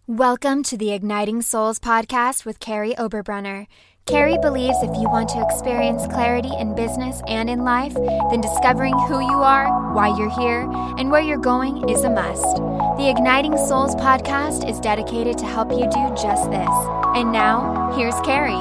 Welcome to the Igniting Souls podcast with Carrie Oberbrunner. Carrie believes if you want to experience clarity in business and in life, then discovering who you are, why you're here, and where you're going is a must. The Igniting Souls podcast is dedicated to help you do just this. And now, here's Carrie.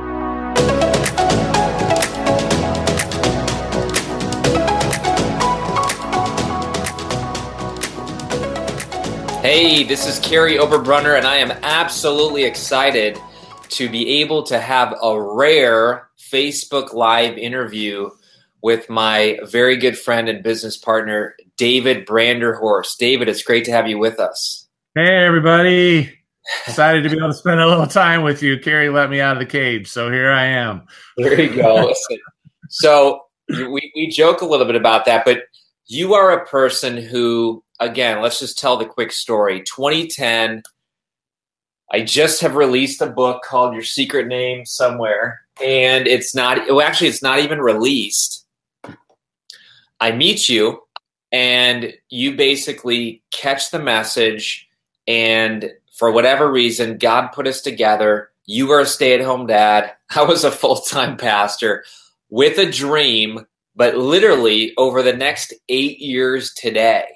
Hey, this is Carrie Oberbrunner, and I am absolutely excited to be able to have a rare Facebook Live interview with my very good friend and business partner, David Branderhorst. David, it's great to have you with us. Hey, everybody. Excited to be able to spend a little time with you. Carrie let me out of the cage, so here I am. There you go. So we joke a little bit about that, but you are a person who, again, let's just tell the quick story. 2010, I just have released a book called Your Secret Name Somewhere, and it's not even released. I meet you, and you basically catch the message, and for whatever reason, God put us together. You were a stay-at-home dad. I was a full-time pastor with a dream, but literally over the next 8 years today,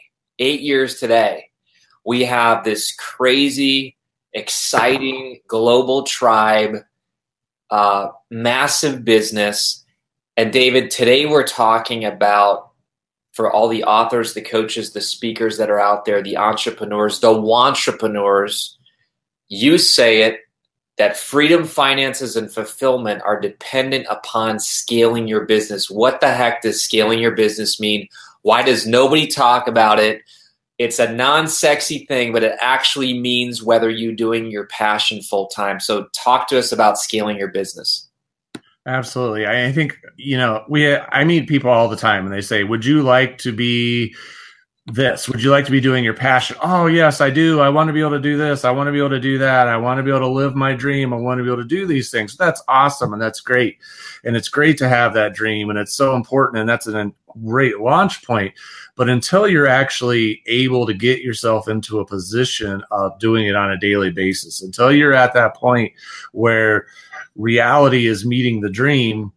we have this crazy, exciting global tribe, massive business. And David, today we're talking about, for all the authors, the coaches, the speakers that are out there, the entrepreneurs, the wantrepreneurs, you say it, that freedom, finances, and fulfillment are dependent upon scaling your business. What the heck does scaling your business mean? Why does nobody talk about it? It's a non-sexy thing, but it actually means whether you're doing your passion full time. So talk to us about scaling your business. Absolutely. I think, I meet people all the time and they say, would you like to be this? Would you like to be doing your passion? Oh, yes, I do. I want to be able to do this. I want to be able to do that. I want to be able to live my dream. I want to be able to do these things. That's awesome. And that's great. And it's great to have that dream. And it's so important. And that's a great launch point. But until you're actually able to get yourself into a position of doing it on a daily basis, until you're at that point where reality is meeting the dream,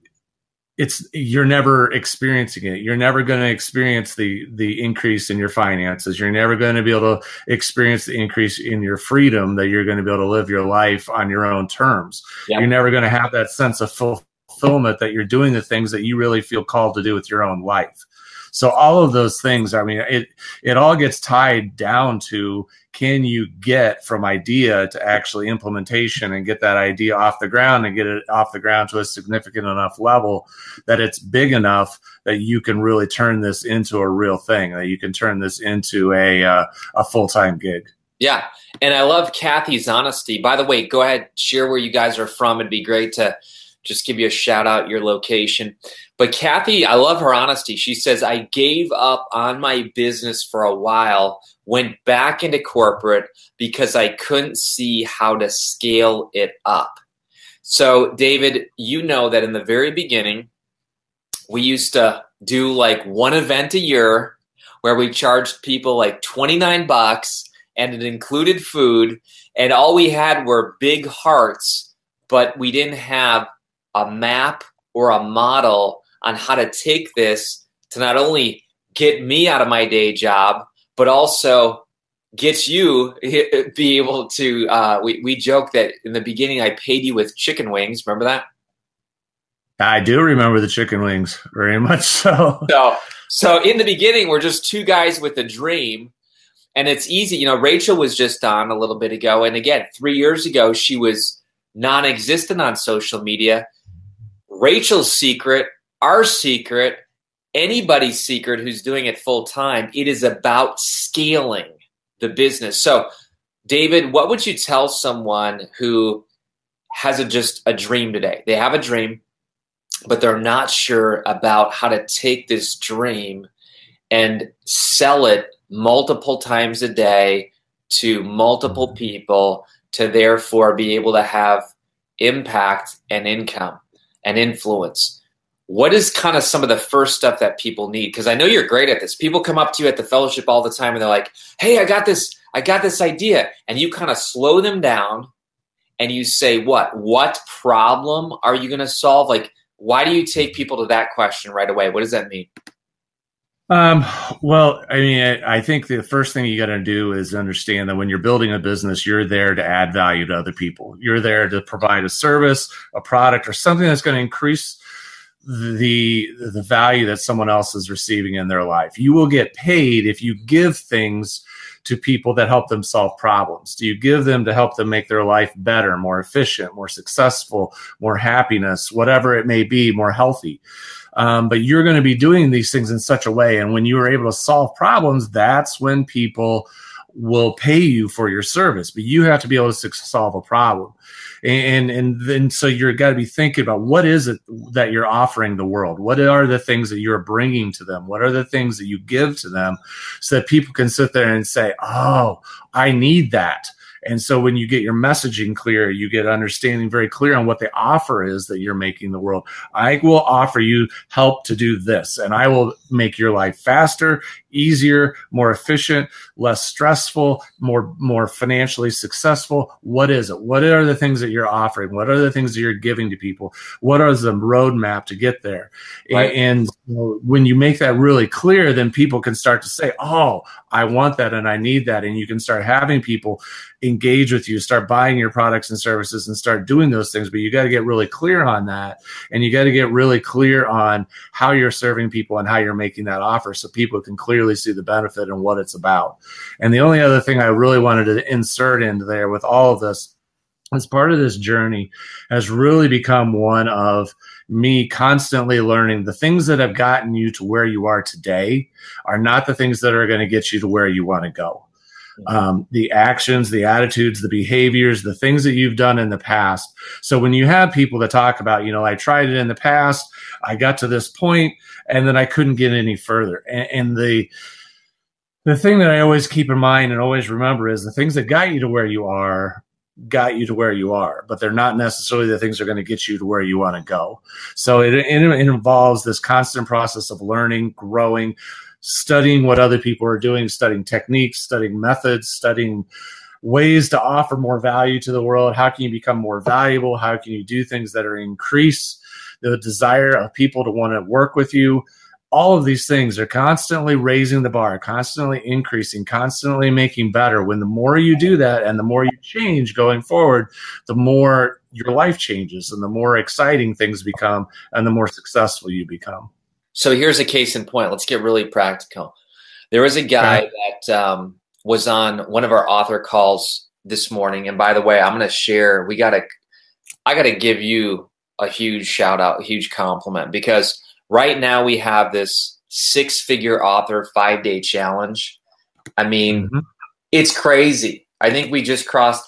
you're never experiencing it. You're never going to experience the increase in your finances. You're never going to be able to experience the increase in your freedom, that you're going to be able to live your life on your own terms. Yep. You're never going to have that sense of fulfillment that you're doing the things that you really feel called to do with your own life. So all of those things, it all gets tied down to, can you get from idea to actually implementation and get that idea off the ground and get it off the ground to a significant enough level that it's big enough that you can really turn this into a real thing, that you can turn this into a full-time gig. Yeah. And I love Kathy's honesty. By the way, go ahead, share where you guys are from. It'd be great to just give you a shout out, your location. But Kathy, I love her honesty. She says, I gave up on my business for a while, went back into corporate because I couldn't see how to scale it up. So David, you know that in the very beginning, we used to do like one event a year where we charged people like $29 and it included food, and all we had were big hearts, but we didn't have a map or a model on how to take this to not only get me out of my day job, but also get you be able to, we joke that in the beginning I paid you with chicken wings. Remember that? I do remember the chicken wings, very much so. So in the beginning, we're just two guys with a dream, and it's easy. Rachel was just on a little bit ago. And again, 3 years ago, she was non-existent on social media. Rachel's secret, our secret, anybody's secret who's doing it full time, it is about scaling the business. So, David, what would you tell someone who has just a dream today? They have a dream, but they're not sure about how to take this dream and sell it multiple times a day to multiple people to therefore be able to have impact and income and influence. What is kind of some of the first stuff that people need? Because I know you're great at this. People come up to you at the fellowship all the time and they're like, hey, I got this I got this idea. And you kind of slow them down and you say, what problem are you going to solve? Like, why do you take people to that question right away? What does that mean? Well, I mean, I think the first thing you got to do is understand that when you're building a business, you're there to add value to other people. You're there to provide a service, a product, or something that's going to increase the value that someone else is receiving in their life. You will get paid if you give things to people that help them solve problems. Do you give them to help them make their life better, more efficient, more successful, more happiness, whatever it may be, more healthy? But you're going to be doing these things in such a way. And when you are able to solve problems, that's when people will pay you for your service. But you have to be able to solve a problem. And then so you're got to be thinking about what is it that you're offering the world? What are the things that you're bringing to them? What are the things that you give to them so that people can sit there and say, oh, I need that. And so when you get your messaging clear, you get understanding very clear on what the offer is that you're making the world. I will offer you help to do this, and I will make your life faster, easier, more efficient, less stressful, more financially successful. What is it? What are the things that you're offering? What are the things that you're giving to people? What are the roadmap to get there? Right. And when you make that really clear, then people can start to say, oh, I want that and I need that. And you can start having people engage with you, start buying your products and services and start doing those things. But you got to get really clear on that. And you got to get really clear on how you're serving people and how you're making that offer so people can clearly see the benefit and what it's about. And the only other thing I really wanted to insert into there with all of this, as part of this journey, has really become one of me constantly learning the things that have gotten you to where you are today are not the things that are going to get you to where you want to go. The actions, the attitudes, the behaviors, the things that you've done in the past. So when you have people that talk about, I tried it in the past, I got to this point, and then I couldn't get any further. And the thing that I always keep in mind and always remember is the things that got you to where you are, but they're not necessarily the things that are going to get you to where you want to go. So it involves this constant process of learning, growing, studying what other people are doing, studying techniques, studying methods, studying ways to offer more value to the world. How can you become more valuable? How can you do things that are increase the desire of people to want to work with you? All of these things are constantly raising the bar, constantly increasing, constantly making better. When the more you do that and the more you change going forward, the more your life changes and the more exciting things become and the more successful you become. So here's a case in point. Let's get really practical. There was a guy that was on one of our author calls this morning. And by the way, I'm going to share, I got to give you a huge shout out, a huge compliment, because right now we have this 6-figure author 5-day challenge. I mean, It's crazy. I think we just crossed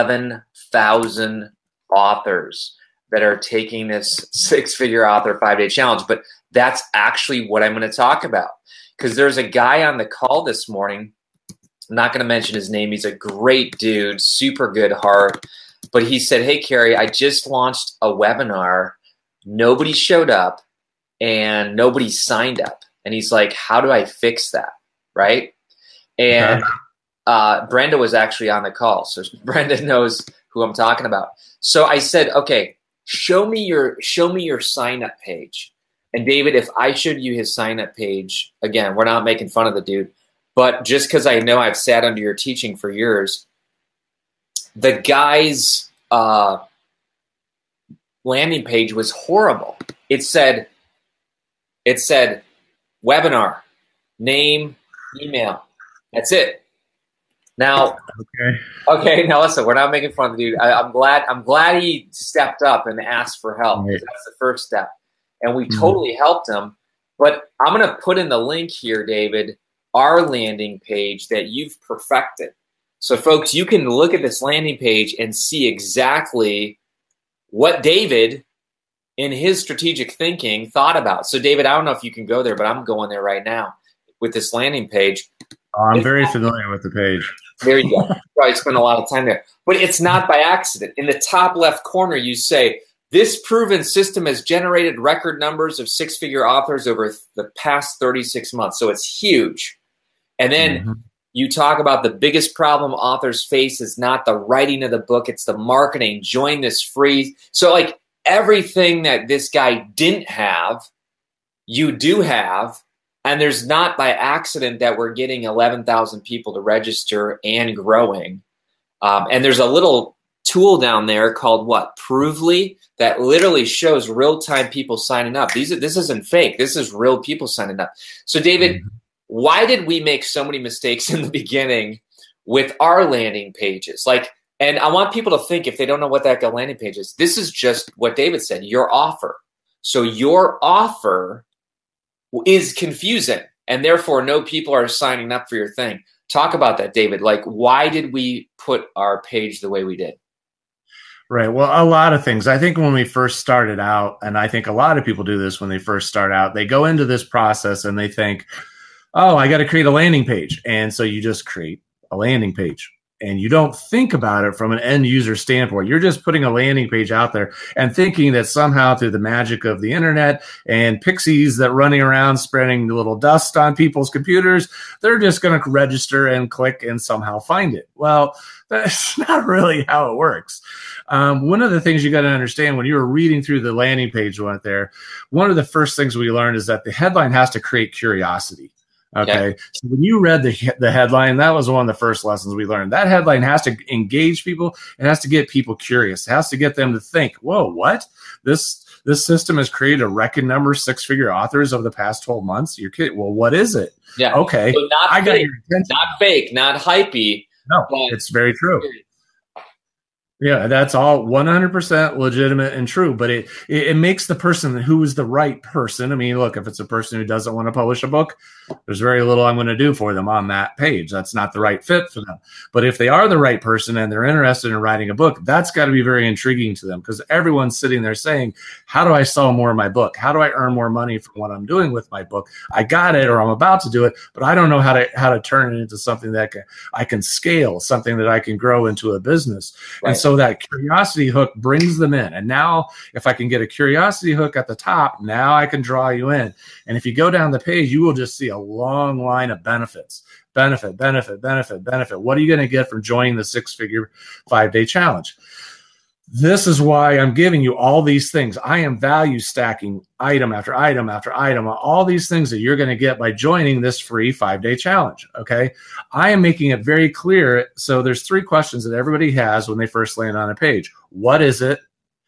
11,000 authors that are taking this 6-figure author 5-day challenge. But that's actually what I'm going to talk about, because there's a guy on the call this morning. I'm not going to mention his name. He's a great dude, super good heart. But he said, hey, Carey, I just launched a webinar. Nobody showed up and nobody signed up. And he's like, how do I fix that? Right. And Brenda was actually on the call. So Brenda knows who I'm talking about. So I said, okay, show me your sign up page. And David, if I showed you his sign up page, again, we're not making fun of the dude, but just because I know I've sat under your teaching for years, the guy's landing page was horrible. It said webinar, name, email. That's it. Now, okay. Now listen, we're not making fun of the dude. I'm glad he stepped up and asked for help. Right. That's the first step. And we totally helped him. But I'm going to put in the link here, David, our landing page that you've perfected. So folks, you can look at this landing page and see exactly what David in his strategic thinking thought about. So David, I don't know if you can go there, but I'm going there right now with this landing page. I'm very familiar with the page. There you go. Probably spent a lot of time there. But it's not by accident. In the top left corner, you say, this proven system has generated record numbers of 6-figure authors over the past 36 months. So it's huge. And then you talk about the biggest problem authors face is not the writing of the book, it's the marketing. Join this free. So like everything that this guy didn't have, you do have. And there's not by accident that we're getting 11,000 people to register and growing. And there's a little tool down there called what? Provely, that literally shows real-time people signing up. This isn't fake. This is real people signing up. So David, why did we make so many mistakes in the beginning with our landing pages? And I want people to think, if they don't know what that landing page is, this is just what David said, your offer. So your offer is confusing, and therefore no people are signing up for your thing. Talk about that, David. Like, why did we put our page the way we did? Right. Well, a lot of things. I think when we first started out, and I think a lot of people do this when they first start out, they go into this process and they think, oh, I got to create a landing page. And so you just create a landing page. And you don't think about it from an end user standpoint. You're just putting a landing page out there and thinking that somehow through the magic of the internet and pixies that running around spreading little dust on people's computers, they're just going to register and click and somehow find it. Well, that's not really how it works. One of the things you got to understand when you were reading through the landing page went there, one of the first things we learned is that the headline has to create curiosity. Okay. Yeah. So when you read the headline, that was one of the first lessons we learned. That headline has to engage people. It has to get people curious. It has to get them to think, whoa, what? This system has created a record number of 6-figure authors over the past 12 months. You're kidding. Well, what is it? Yeah. Okay. So I got your attention. Not fake, not hypey. No, it's very true. Yeah, that's all 100% legitimate and true, but it makes the person who is the right person. I mean, look, if it's a person who doesn't want to publish a book, there's very little I'm going to do for them on that page. That's not the right fit for them. But if they are the right person and they're interested in writing a book, that's got to be very intriguing to them, because everyone's sitting there saying, how do I sell more of my book? How do I earn more money from what I'm doing with my book? I got it, or I'm about to do it, but I don't know how to turn it into something that I can scale, something that I can grow into a business. Right. And so that curiosity hook brings them in. And now if I can get a curiosity hook at the top, now I can draw you in. And if you go down the page, you will just see a long line of benefits. Benefit. What are you going to get from joining the 6-figure 5-day challenge? This is why I'm giving you all these things. I am value stacking item after item after item, all these things that you're going to get by joining this free 5-day challenge. Okay. I am making it very clear. So there's 3 questions that everybody has when they first land on a page. What is it?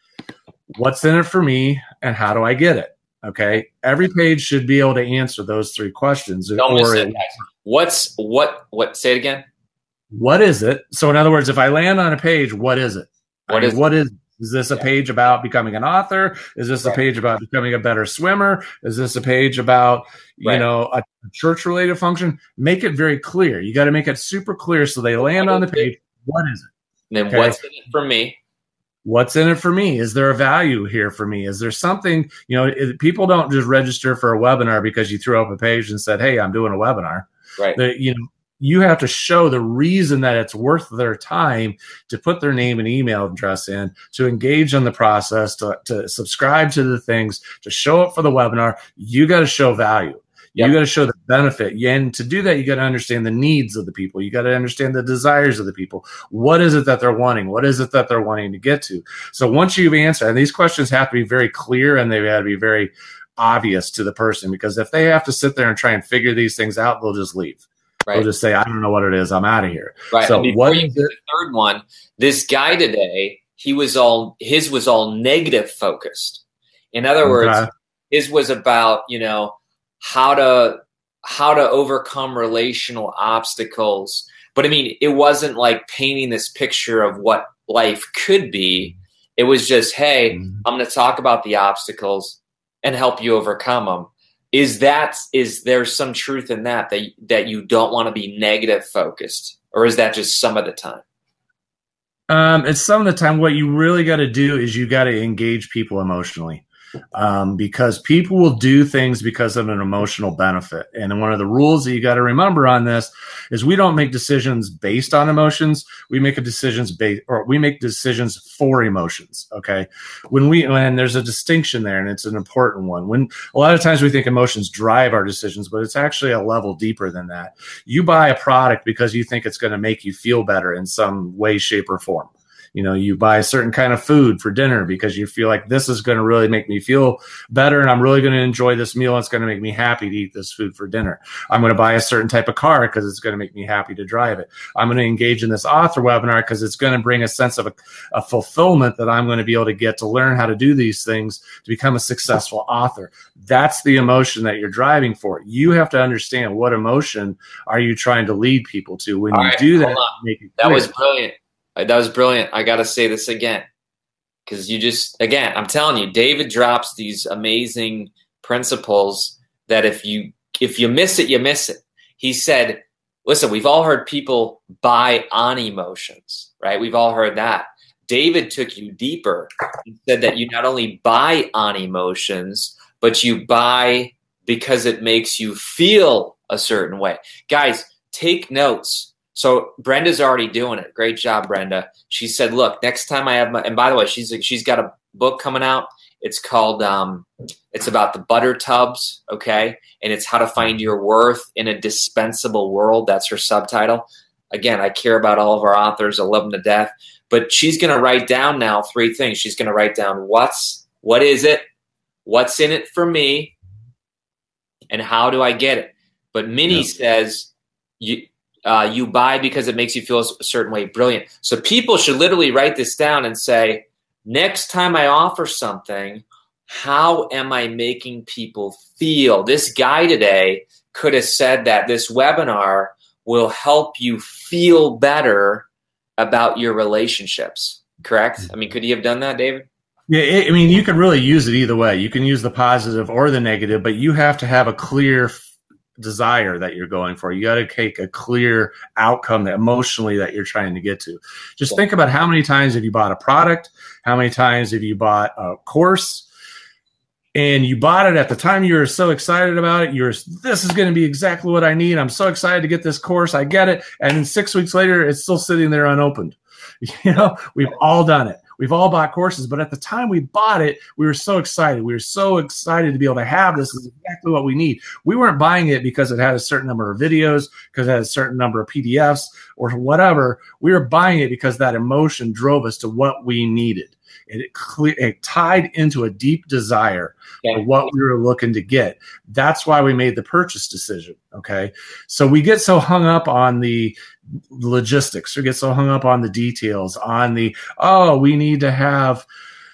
What's in it for me? And how do I get it? Okay. Every page should be able to answer those 3 questions. Don't miss it, guys. What? Say it again. What is it? So in other words, if I land on a page, what is it? What is this a page about becoming an author? Is this a page about becoming a better swimmer? Is this a page about, a church-related function? Make it very clear. You got to make it super clear so they land on the page. What is it? And then what's in it for me? What's in it for me? Is there a value here for me? Is there something, people don't just register for a webinar because you threw up a page and said, hey, I'm doing a webinar. Right. You have to show the reason that it's worth their time to put their name and email address in, to engage in the process, to subscribe to the things, to show up for the webinar. You got to show value. Yep. You got to show the benefit. And to do that, you got to understand the needs of the people. You got to understand the desires of the people. What is it that they're wanting? What is it that they're wanting to get to? So once you've answered, and these questions have to be very clear and they've got to be very obvious to the person, because if they have to sit there and try and figure these things out, they'll just leave. Right. They'll just say, I don't know what it is. I'm out of here. Right. So before you get the third one, this guy today, his was all negative focused. In other words, his was about, how to overcome relational obstacles. But I mean, it wasn't like painting this picture of what life could be. It was just, hey, I'm going to talk about the obstacles and help you overcome them. Is there some truth in that you don't want to be negative focused, or is that just some of the time? It's some of the time. What you really got to do is you got to engage people emotionally. because people will do things because of an emotional benefit. And one of the rules that you got to remember on this is we don't make decisions based on emotions. We make decisions for emotions. Okay. When there's a distinction there, and it's an important one. When a lot of times we think emotions drive our decisions, but it's actually a level deeper than that. You buy a product because you think it's going to make you feel better in some way, shape, or form. You buy a certain kind of food for dinner because you feel like this is going to really make me feel better, and I'm really going to enjoy this meal. It's going to make me happy to eat this food for dinner. I'm going to buy a certain type of car because it's going to make me happy to drive it. I'm going to engage in this author webinar because it's going to bring a sense of a fulfillment that I'm going to be able to get to learn how to do these things to become a successful author. That's the emotion that you're driving for. You have to understand what emotion are you trying to lead people to. When you do that, make it clear. That was brilliant. That was brilliant. I got to say this again, because I'm telling you, David drops these amazing principles that if you miss it, you miss it. He said, listen, we've all heard people buy on emotions, right? We've all heard that. David took you deeper and said that you not only buy on emotions, but you buy because it makes you feel a certain way. Guys, take notes. So Brenda's already doing it. Great job, Brenda. She said, look, next time I have and by the way, she's got a book coming out. It's called, it's about the butter tubs, okay? And it's how to find your worth in a dispensable world. That's her subtitle. Again, I care about all of our authors. I love them to death. But she's going to write down now 3 things. She's going to write down what is it, what's in it for me, and how do I get it? But Minnie says, you buy because it makes you feel a certain way. Brilliant. So people should literally write this down and say, next time I offer something, how am I making people feel? This guy today could have said that this webinar will help you feel better about your relationships. Correct? I mean, could he have done that, David? Yeah, you can really use it either way. You can use the positive or the negative, but you have to have a clear desire that you're going for. You got to take a clear outcome that emotionally that you're trying to get to. Just think about how many times have you bought a product, how many times have you bought a course, and you bought it at the time you were so excited about it. This is going to be exactly what I need. I'm so excited to get this course. I get it. And then 6 weeks later, it's still sitting there unopened. We've all done it. We've all bought courses, but at the time we bought it, we were so excited. We were so excited to be able to have this. This is exactly what we need. We weren't buying it because it had a certain number of videos, because it had a certain number of PDFs or whatever. We were buying it because that emotion drove us to what we needed. It tied into a deep desire for what we were looking to get. That's why we made the purchase decision. Okay. So we get so hung up on the logistics, we get so hung up on the details, on we need to have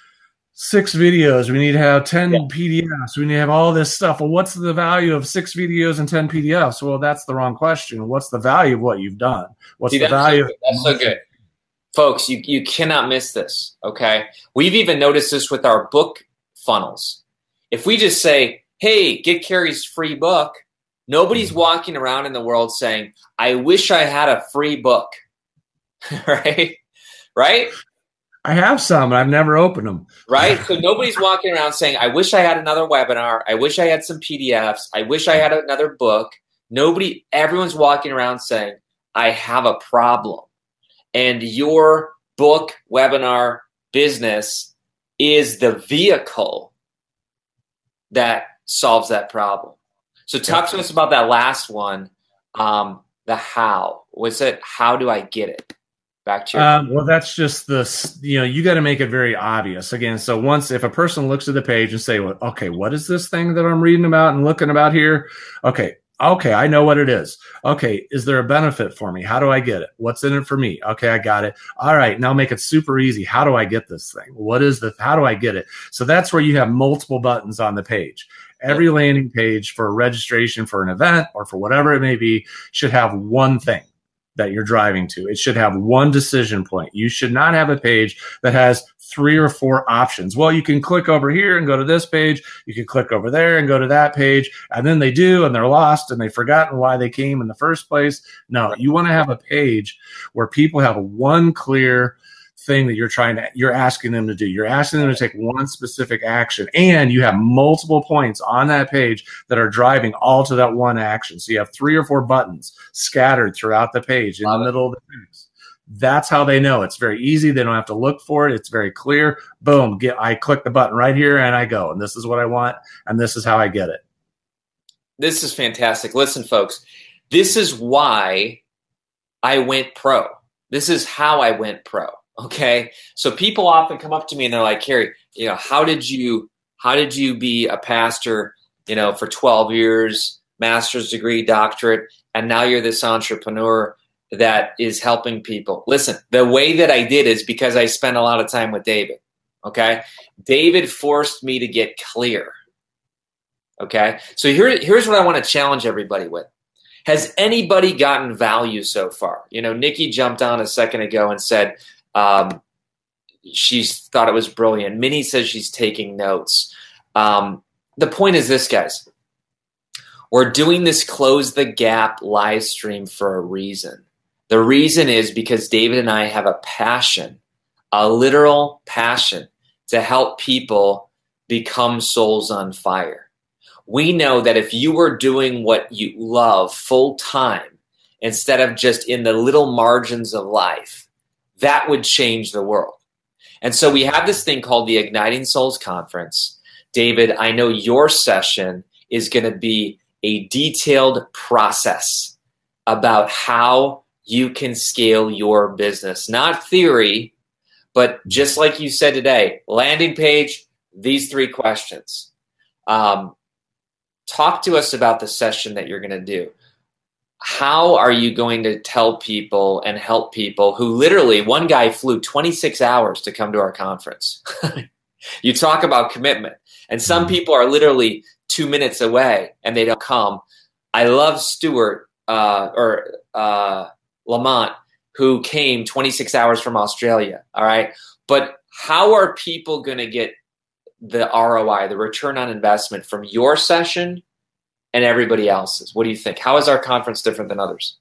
6 videos, we need to have 10 PDFs, we need to have all this stuff. Well, what's the value of 6 videos and 10 PDFs? Well, that's the wrong question. What's the value of what you've done? What's the value? That's so good. Folks, you cannot miss this, okay? We've even noticed this with our book funnels. If we just say, hey, get Carrie's free book, nobody's walking around in the world saying, I wish I had a free book, right? Right? I have some, and I've never opened them. Right? So nobody's walking around saying, I wish I had another webinar. I wish I had some PDFs. I wish I had another book. Everyone's walking around saying, I have a problem. And your book, webinar, business is the vehicle that solves that problem. So talk to us about that last one, the how. What's it? How do I get it? Back to your well, that's just you got to make it very obvious. Again, so if a person looks at the page and say, well, okay, what is this thing that I'm reading about and looking about here? Okay, I know what it is. Okay, is there a benefit for me? How do I get it? What's in it for me? Okay, I got it. All right, now make it super easy. How do I get this thing? How do I get it? So that's where you have multiple buttons on the page. Every landing page for a registration for an event or for whatever it may be should have one thing that you're driving to. It should have one decision point. You should not have a page that has 3 or 4 options. Well, you can click over here and go to this page. You can click over there and go to that page. And then they do, and they're lost, and they've forgotten why they came in the first place. No, you want to have a page where people have one clear thing that you're asking them to do. You're asking them to take one specific action, and you have multiple points on that page that are driving all to that one action. So you have 3 or 4 buttons scattered throughout the page in the middle of the text. That's how they know. It's very easy. They don't have to look for it. It's very clear. Boom. I click the button right here and I go. And this is what I want. And this is how I get it. This is fantastic. Listen, folks, this is why I went pro. This is how I went pro. Okay. So people often come up to me and they're like, Carey, how did you be a pastor, for 12 years, master's degree, doctorate, and now you're this entrepreneur that is helping people? Listen, the way that I did is because I spent a lot of time with David. Okay. David forced me to get clear. Okay. So here's what I want to challenge everybody with. Has anybody gotten value so far? Nikki jumped on a second ago and said she thought it was brilliant. Minnie says she's taking notes. The point is this, guys. We're doing this Close the Gap live stream for a reason. The reason is because David and I have a passion, a literal passion, to help people become souls on fire. We know that if you were doing what you love full time, instead of just in the little margins of life, that would change the world. And so we have this thing called the Igniting Souls Conference. David, I know your session is going to be a detailed process about how you can scale your business. Not theory, but just like you said today, landing page, these 3 questions. Talk to us about the session that you're going to do. How are you going to tell people and help people who literally, one guy flew 26 hours to come to our conference. You talk about commitment. And some people are literally 2 minutes away and they don't come. I love Stuart Lamont, who came 26 hours from Australia. All right. But how are people going to get the ROI, the return on investment from your session and everybody else's? What do you think? How is our conference different than others?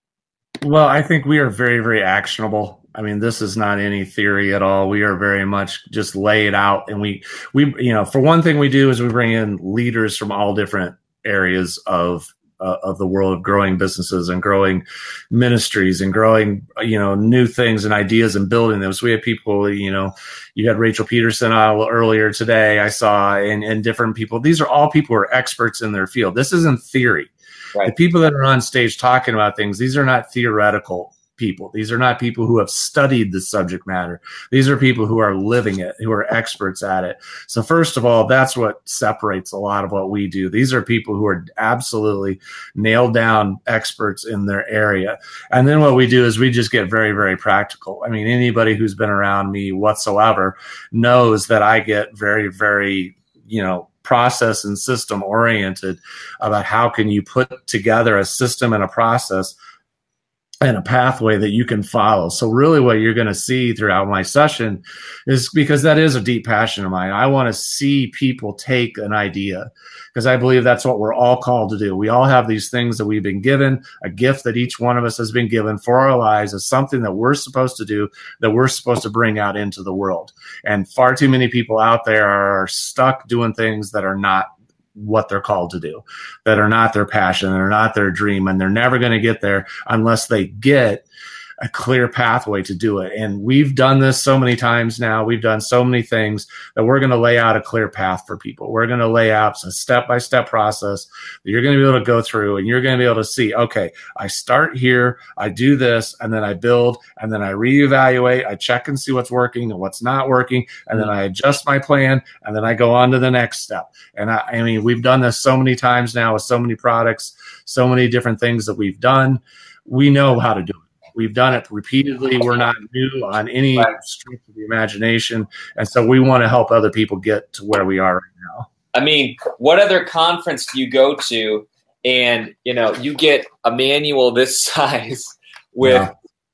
Well, I think we are very, very actionable. I mean, this is not any theory at all. We are very much just lay it out. And we, for one thing we do is we bring in leaders from all different areas of the world of growing businesses and growing ministries and growing, new things and ideas and building them. So we have people, you had Rachel Peterson earlier today, I saw, and different people. These are all people who are experts in their field. This isn't theory. Right. The people that are on stage talking about things, these are not theoretical people. These are not people who have studied the subject matter. These are people who are living it, who are experts at it. So first of all, that's what separates a lot of what we do. These are people who are absolutely nailed down experts in their area. And then what we do is we just get very, very practical. I mean, anybody who's been around me whatsoever knows that I get very, very, process and system oriented about how can you put together a system and a process and a pathway that you can follow. So really what you're going to see throughout my session is, because that is a deep passion of mine, I want to see people take an idea, because I believe that's what we're all called to do. We all have these things that we've been given, a gift that each one of us has been given for our lives, as something that we're supposed to do, that we're supposed to bring out into the world. And far too many people out there are stuck doing things that are not what they're called to do, that are not their passion, that are not their dream, and they're never going to get there unless they get a clear pathway to do it. And we've done this so many times now. We've done so many things that we're going to lay out a clear path for people. We're going to lay out a step-by-step process that you're going to be able to go through, and you're going to be able to see, okay, I start here, I do this, and then I build, and then I reevaluate, I check and see what's working and what's not working, and then I adjust my plan, and then I go on to the next step. And I mean, we've done this so many times now with so many products, so many different things that we've done. We know how to do it. We've done it repeatedly. We're not new on any stretch of the imagination. And so we want to help other people get to where we are right now. I mean, what other conference do you go to and, you get a manual this size with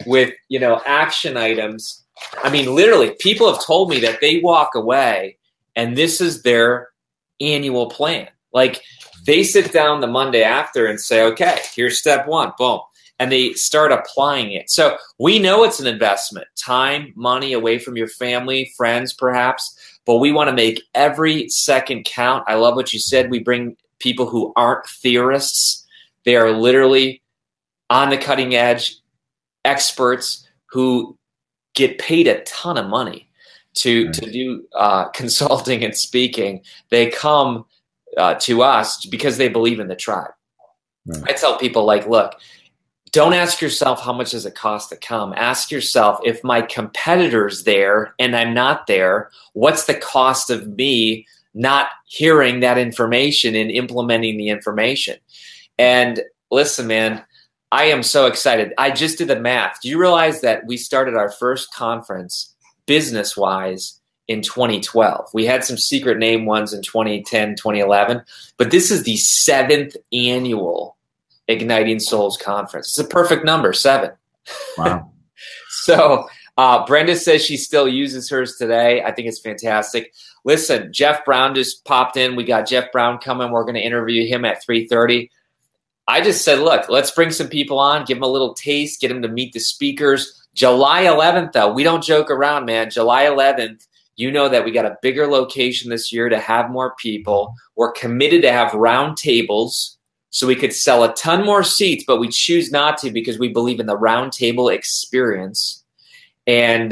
action items? I mean, literally, people have told me that they walk away and this is their annual plan. Like, they sit down the Monday after and say, okay, here's step 1, boom. and they start applying it. So we know it's an investment, time, money away from your family, friends, perhaps, but we want to make every second count. I love what you said. We bring people who aren't theorists. They are literally on the cutting edge experts who get paid a ton of money to do consulting and speaking. They come to us because they believe in the tribe. Right. I tell people, like, look, don't ask yourself how much does it cost to come. Ask yourself, if my competitor's there and I'm not there, what's the cost of me not hearing that information and implementing the information? And listen, man, I am so excited. I just did the math. Do you realize that we started our first conference business-wise in 2012? We had some secret name ones in 2010, 2011, but this is the 7th annual Igniting Souls Conference. It's a perfect number, 7. Wow. So Brenda says she still uses hers today. I think it's fantastic. Listen, Jeff Brown just popped in. We got Jeff Brown coming. We're going to interview him at 3:30. I just said, look, let's bring some people on, give them a little taste, get them to meet the speakers. July 11th, though, we don't joke around, man. July 11th, you know that we got a bigger location this year to have more people. We're committed to have round tables so we could sell a ton more seats, but we choose not to because we believe in the round table experience. And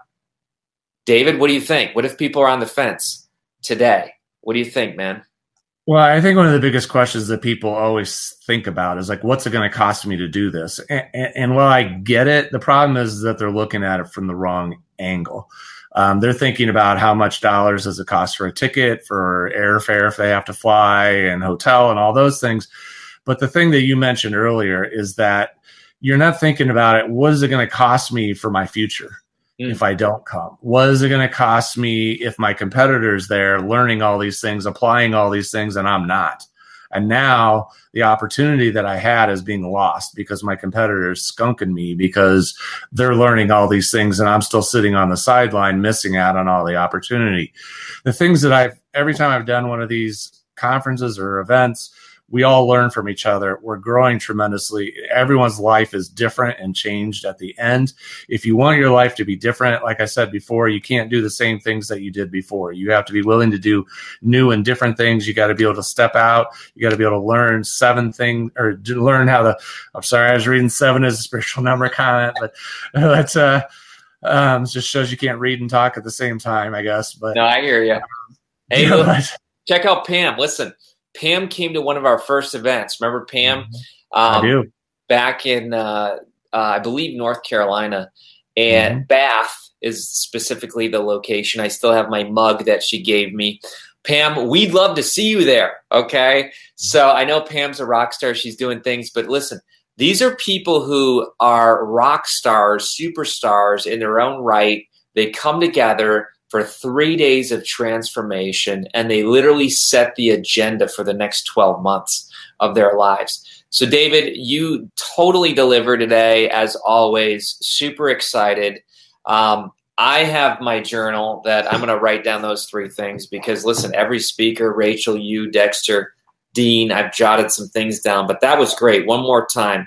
David, what do you think? What if people are on the fence today? What do you think, man? Well, I think one of the biggest questions that people always think about is like, what's it going to cost me to do this? And while I get it, the problem is that they're looking at it from the wrong angle. They're thinking about how much dollars does it cost for a ticket, for airfare if they have to fly, and hotel and all those things. But the thing that you mentioned earlier is that you're not thinking about it. What is it going to cost me for my future if I don't come? What is it going to cost me if my competitor's there learning all these things, applying all these things, and I'm not? And now the opportunity that I had is being lost because my competitor is skunking me because they're learning all these things and I'm still sitting on the sideline missing out on all the opportunity. The things that every time I've done one of these conferences or events, we all learn from each other. We're growing tremendously. Everyone's life is different and changed at the end. If you want your life to be different, like I said before, you can't do the same things that you did before. You have to be willing to do new and different things. You got to be able to step out. You got to be able to learn 7 things, or learn how to, I'm sorry, I was reading 7 as a spiritual number comment, but that's, just shows you can't read and talk at the same time, I guess. But no, I hear you. Hey, you know, look, check out Pam. Listen. Pam came to one of our first events. Remember Pam? I do. Back in, I believe, North Carolina. And Bath is specifically the location. I still have my mug that she gave me. Pam, we'd love to see you there, okay? So I know Pam's a rock star. She's doing things. But listen, these are people who are rock stars, superstars in their own right. They come together for 3 days of transformation, and they literally set the agenda for the next 12 months of their lives. So, David, you totally delivered today, as always. Super excited. I have my journal that I'm going to write down those 3 things because, listen, every speaker, Rachel, you, Dexter, Dean, I've jotted some things down, but that was great. One more time.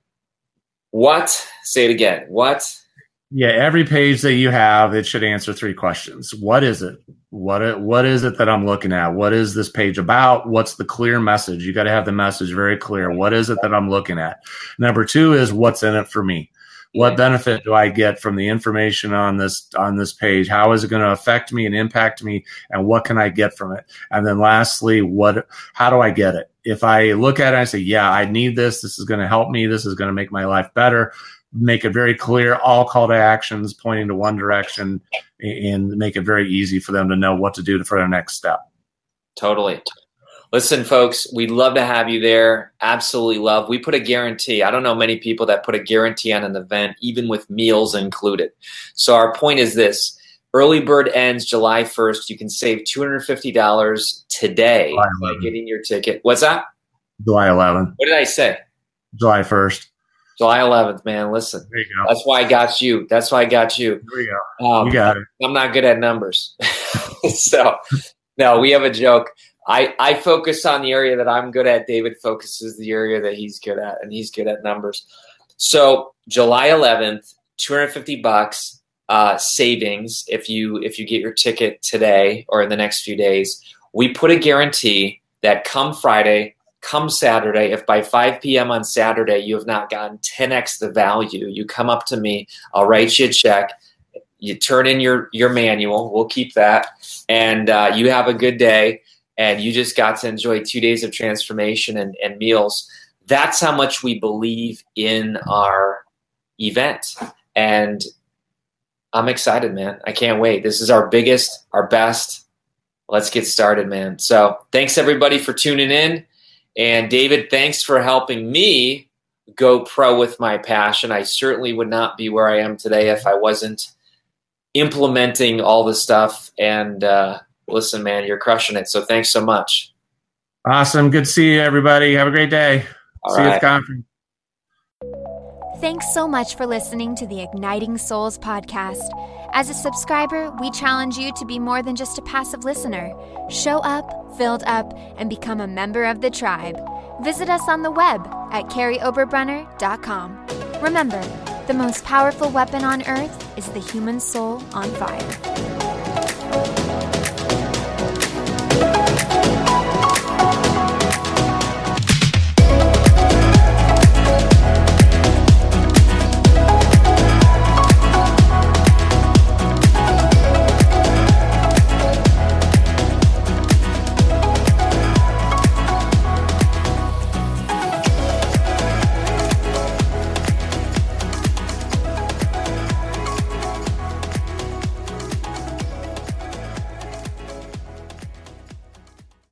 What? Say it again. What? Yeah, every page that you have, it should answer 3 questions. What is it? What is it that I'm looking at? What is this page about? What's the clear message? You got to have the message very clear. What is it that I'm looking at? Number 2 is what's in it for me? What benefit do I get from the information on this page? How is it going to affect me and impact me? And what can I get from it? And then lastly, how do I get it? If I look at it and I say, yeah, I need this. This is going to help me. This is going to make my life better. Make it very clear, all call to actions pointing to one direction, and make it very easy for them to know what to do for their next step. Totally. Listen, folks, we'd love to have you there. Absolutely love. We put a guarantee. I don't know many people that put a guarantee on an event, even with meals included. So our point is this. Early bird ends July 1st. You can save $250 today by getting your ticket. What's that? July 11th. What did I say? July 1st. July 11th, man. Listen, there you go. That's why I got you. That's why I got you. There you go. You got it. I'm not good at numbers. So, no, we have a joke. I focus on the area that I'm good at. David focuses the area that he's good at, and he's good at numbers. So July 11th, $250 savings if you get your ticket today or in the next few days. We put a guarantee that come Friday, come Saturday, if by 5 p.m. on Saturday you have not gotten 10x the value, you come up to me, I'll write you a check, you turn in your manual, we'll keep that, and you have a good day, and you just got to enjoy 2 days of transformation and meals. That's how much we believe in our event. And I'm excited, man. I can't wait. This is our biggest, our best. Let's get started, man. So thanks, everybody, for tuning in. And David, thanks for helping me go pro with my passion. I certainly would not be where I am today if I wasn't implementing all the stuff. And listen, man, you're crushing it. So thanks so much. Awesome. Good to see you, everybody. Have a great day. See you at the conference. Thanks so much for listening to the Igniting Souls podcast. As a subscriber, we challenge you to be more than just a passive listener. Show up, filled up, and become a member of the tribe. Visit us on the web at carryoberbrunner.com. Remember, the most powerful weapon on earth is the human soul on fire.